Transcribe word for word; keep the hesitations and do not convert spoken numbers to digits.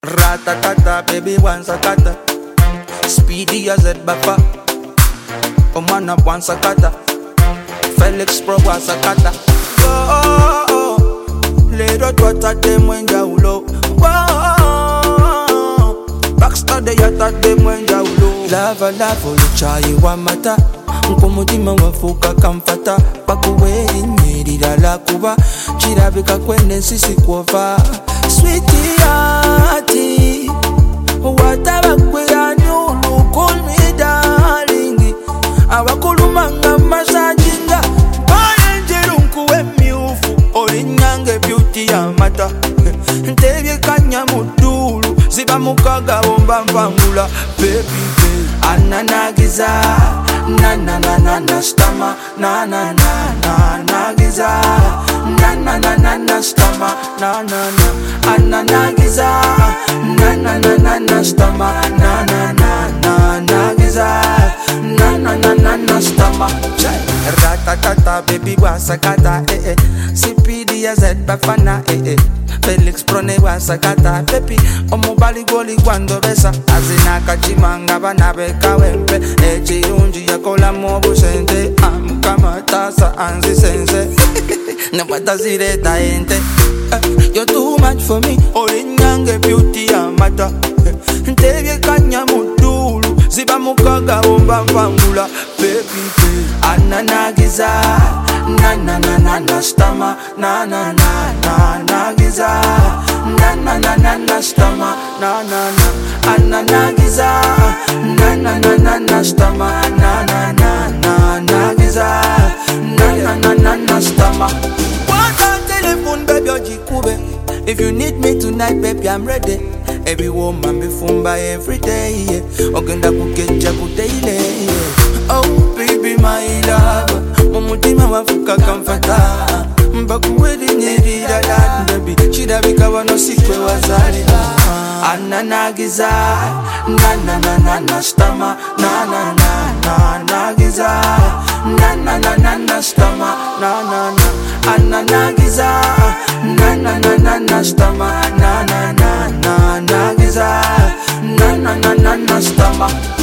Ratatata, baby, one sakata. Speedy as it buffer. Come on up one sakata. Felix Pro one sakata. Oh, oh, oh. Little twat them when you low. Oh, Baxter the yacht at them when you low. Lava lava, you try you one matter. Nkomutima wafuka kamfata. Pakuwe nyeri la lakuba. Chirabika kwene sisi kuova. Sweetie hearty, whatever we are new, call me darling. Awakulumanga masajinga, bayenjerunku emiufu, olinyange beauty ya mata. Ntebye kanya mudulu, ziba mukaga omba mvangula, baby baby. Ananagiza, na na na na na stama, na na na na nagiza, na na na na na stama, na na na. Ananagiza, na na na na na stama, na na na na nagiza, na na na na na stama. Ratatata, baby wasakata, eh eh. Sipidi ya zed bafana, eh eh. Felix Prone wasakata, baby. Omubali goli kwando besa. Azina kachimanga banabeka wempe. Echi unji ya kola mobu sente. Amukama tasa anzi sense. Napata zireta ente. You're too much for me. Olinyange beauty ya mata. Ntebye kanya mudulu. Ziba mukaga omba mvangula. Baby baby. Ananagiza, na na na na na stama, na na na na nagiza, na na na na na stama, na na na. Ananagiza, na na na na na stama, na na na na nagiza, na na na na na stama. Baby, ojikube. If you need me tonight, baby, I'm ready. Every woman be fumba every day, yeah. Ogenda kukecha kuteile, yeah. Oh, baby, my love. Mumutima wafuka kamfata. Mbakuweli nyeri dada, baby. Chidabika wano sikwe wazali. Ananagiza, na na na na na stama, na na na na nagiza, na na na na na stama, na na na. Ananagiza, na na na na na stama, na na na na nagiza, na na na na na stama.